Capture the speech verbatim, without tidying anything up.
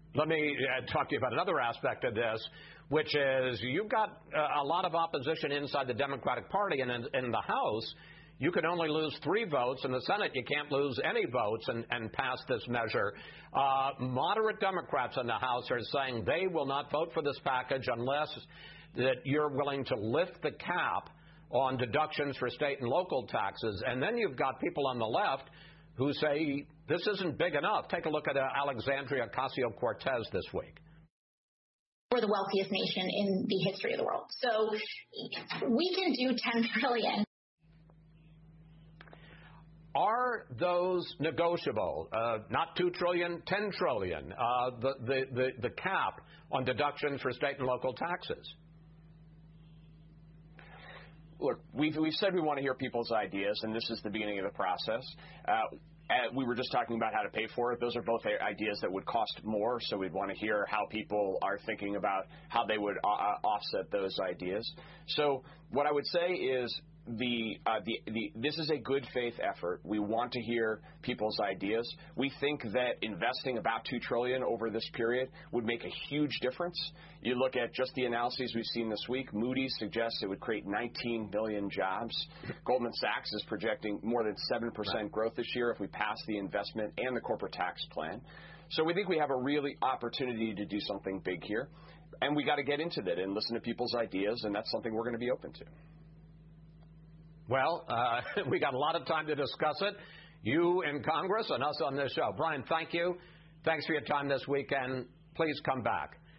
Let me uh, talk to you about another aspect of this, which is you've got uh, a lot of opposition inside the Democratic Party, and in, in the House, you can only lose three votes. In the Senate, you can't lose any votes and, and pass this measure. Uh, moderate Democrats in the House are saying they will not vote for this package unless that you're willing to lift the cap on deductions for state and local taxes. And then you've got people on the left who say this isn't big enough. Take a look at uh, Alexandria Ocasio-Cortez this week. We're the wealthiest nation in the history of the world. So we can do ten trillion dollars. Are those negotiable? Uh, not two trillion dollars, ten trillion dollars, uh, the, the, the, the cap on deductions for state and local taxes? Look, we've, we've said we want to hear people's ideas, and this is the beginning of the process. Uh, we were just talking about how to pay for it. Those are both ideas that would cost more, so we'd want to hear how people are thinking about how they would uh, offset those ideas. So what I would say is The, uh, the, the, this is a good faith effort. We want to hear people's ideas. We think that investing about two trillion dollars over this period would make a huge difference. You look at just the analyses we've seen this week. Moody's suggests it would create nineteen million jobs. Goldman Sachs is projecting more than seven percent growth this year if we pass the investment and the corporate tax plan. So we think we have a really opportunity to do something big here. And we got to get into that and listen to people's ideas, and that's something we're going to be open to. Well, uh, we got a lot of time to discuss it. You in Congress and us on this show. Brian, thank you. Thanks for your time this weekend. Please come back.